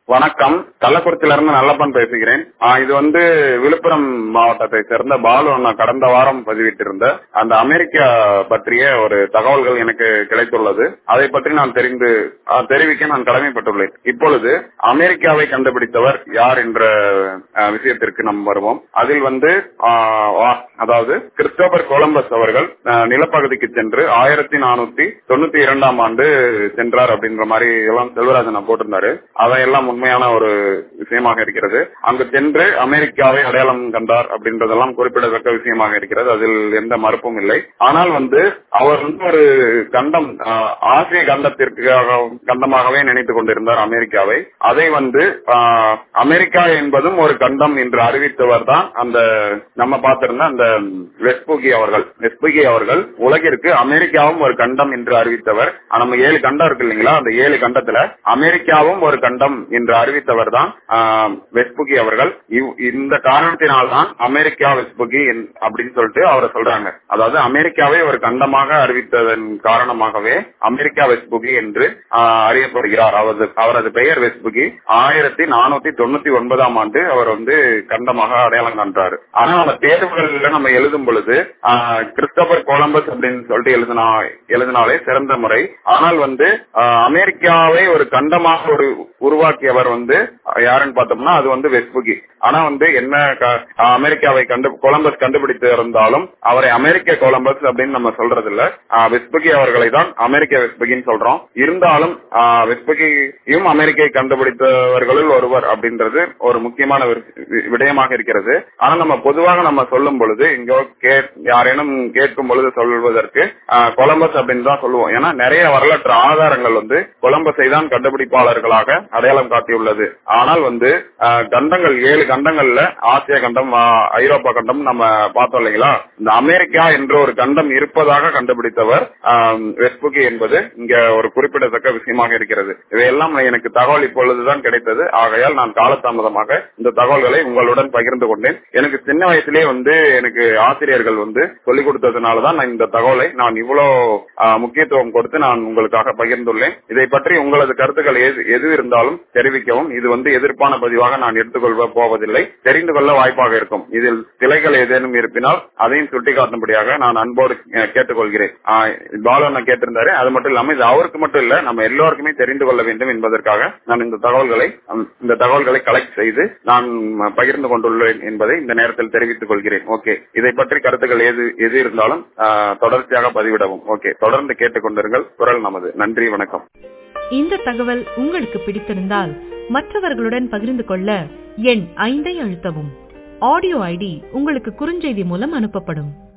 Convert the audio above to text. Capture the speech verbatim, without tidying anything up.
வணக்கம். கள்ளக்குறிச்சியிலிருந்து நல்லப்பன் பேசுகிறேன். ஆஹ் இது வந்து விழுப்புரம் மாவட்டத்தை சேர்ந்த பாலு அண்ணா கடந்த வாரம் பதிவிட்டிருந்த அந்த அமெரிக்கா பற்றிய ஒரு தகவல்கள் எனக்கு கிடைத்துள்ளது. அதை பற்றி நான் தெரிந்து ஆஹ் தெரிவிக்க நான் கடமைப்பட்டுள்ளேன். இப்பொழுது அமெரிக்காவை கண்டுபிடித்தவர் யார் என்ற ஆஹ் விஷயத்திற்கு நாம் வருவோம். அதில் வந்து ஆஹ் அதாவது கிறிஸ்டோபர் கொலம்பஸ் அவர்கள் ஆஹ் நிலப்பகுதிக்கு சென்று ஆயிரத்தி நானூத்தி தொண்ணூத்தி இரண்டாம் ஆண்டு சென்றார் அப்படின்ற மாதிரி எல்லாம் செல்வராஜன் போட்டிருந்தாரு. அதையெல்லாம் உண்மையான ஒரு விஷயமாக இருக்கிறது. அங்கு சென்று அமெரிக்காவை அடையாளம் கண்டார் அப்படின்றதெல்லாம் குறிப்பிடத்தக்க விஷயமாக இருக்கிறது. அதில் எந்த மறுப்பும் இல்லை. ஆனால் வந்து அவர் வந்து ஒரு கண்டம் ஆசிய கண்டத்திற்காக கண்டமாகவே நினைத்துக் கொண்டிருந்தார் அமெரிக்காவை. அதை வந்து அமெரிக்கா என்பதும் ஒரு கண்டம் என்று அறிவித்தவர் தான் அந்த நம்ம பார்த்திருந்த அந்த வெஸ்புகி அவர்கள். வெஸ்புகி அவர்கள் உலகிற்கு அமெரிக்காவும் ஒரு கண்டம் என்று அறிவித்தவர். நம்ம ஏழு கண்டம் இருக்கு இல்லைங்களா, அந்த ஏழு கண்டத்துல அமெரிக்காவும் ஒரு கண்டம் என்று அறிவித்தவர் தான் வெஸ்புகி அவர்கள். இந்த காரணத்தினால்தான் அமெரிக்கா வெஸ்புகி அப்படின்னு சொல்லிட்டு அவரை சொல்றாங்க. அதாவது அமெரிக்காவை ஒரு கண்டமாக அறிவித்ததன் காரணமாகவே அமெரிக்கா வெஸ்புகி என்று அறியப்படுகிறார். அவரது அவரது பெயர் வெஸ்புகி. ஆயிரத்தி நானூத்தி தொண்ணூத்தி ஒன்பதாம் ஆண்டு அவர் வந்து கண்டமாக அடையாளம் காண்றாரு. ஆனா நம்ம தேர்வுகளில் நம்ம எழுதும் பொழுது கிறிஸ்டோபர் கொலம்பஸ் அப்படின்னு சொல்லிட்டு எழுதினா எழுதினாலே சிறந்த முறை. ஆனால் வந்து அமெரிக்காவை ஒரு கண்டமாக ஒரு உருவாக்கியவர் வந்து யாருன்னு பார்த்தோம்னா அது வந்து வெஸ்புகி. ஆனா வந்து என்ன அமெரிக்காவை கண்டு கொலம்பஸ் கண்டுபிடித்து இருந்தாலும் அவரை அமெரிக்க கொலம்பஸ் அப்படின்னு நம்ம சொல்றது இல்ல. வெஸ்புகி அவர்களை தான் அமெரிக்க வெஸ்புகின்னு சொல்றோம். இருந்தாலும் வெஸ்புகியும் அமெரிக்கை கண்டுபிடித்தவர்களில் ஒருவர் அப்படின்றது ஒரு முக்கியமான விடயமாக இருக்கிறது. ஆனா நம்ம பொதுவாக நம்ம சொல்லும் பொழுது இங்கோ யாரேனும் கேட்கும் பொழுது சொல்வதற்கு கொலம்பஸ் அப்படின்னு தான் சொல்லுவோம். ஏன்னா நிறைய வரலாற்று ஆதாரங்கள் வந்து கொலம்பஸை தான் கண்டுபிடிப்பாளர்களாக அடையாளம் காட்டியுள்ளது. ஆனால் வந்து கண்டங்கள் ஏழு கண்டங்கள்ல ஆசிய கண்டம், ஐரோப்பா கண்டம் நம்ம பார்த்தோம் இல்லைங்களா, இந்த அமெரிக்கா என்ற ஒரு கண்டம் இருப்பதாக கண்டுபிடித்தவர் வெஸ்புகி என்பது இங்க ஒரு குறிப்பிடத்தக்க விஷயமாக இருக்கிறது. இவையெல்லாம் எனக்கு தகவல் இப்பொழுதுதான் கிடைத்தது. ஆகையால் நான் காலதாமதமாக இந்த தகவல்களை உங்களுடன் பகிர்ந்து கொண்டேன். எனக்கு சின்ன வயசுலேயே வந்து எனக்கு ஆசிரியர்கள் வந்து சொல்லிக் கொடுத்ததுனாலதான் நான் இந்த தகவலை நான் இவ்வளவு முக்கியத்துவம் கொடுத்து நான் உங்களுக்காக பகிர்ந்துள்ளேன். இதை பற்றி உங்களது கருத்துக்கள் எது இருந்தாலும் தெரிவிக்கவும். இது வந்து எதிர்ப்பான பதிவாக நான் எடுத்துக்கொள்ள போவதில்லை. தெரிந்து கொள்ள வாய்ப்பாக இருக்கும். இதில் பிழைகள் ஏதேனும் இருப்பினால் அதையும் சுட்டிக்காட்டும்படியாக நான் அன்போடு கேட்டுக்கொள்கிறேன். பாலனை கேட்டிருந்தாரு. அது மட்டும் இல்லாம இது அவருக்கு மட்டும் இல்ல, நம்ம எல்லோருக்குமே தெரிந்து கொள்ள வேண்டும் என்பதற்காக நான் இந்த தகவல்களை இந்த தகவல்களை கலெக்ட் செய்து நான் பகிர்ந்து கொண்டுள்ளேன் என்பதை இந்த நேரத்தில் தெரிவித்துக் கொள்கிறேன். ஓகே, இதை பற்றி கருத்துக்கள் எது எது இருந்தாலும் தொடர்ச்சியாக பதிவிடவும். ஓகே, தொடர்ந்து கேட்டுக்கொண்டிருங்கள். குரல் நமது. நன்றி, வணக்கம். இந்த தகவல் உங்களுக்கு பிடித்திருந்தால் மற்றவர்களுடன் பகிர்ந்து கொள்ள எண் ஐந்தை அழுத்தவும். ஆடியோ ஐடி உங்களுக்கு குறுஞ்செய்தி மூலம் அனுப்பப்படும்.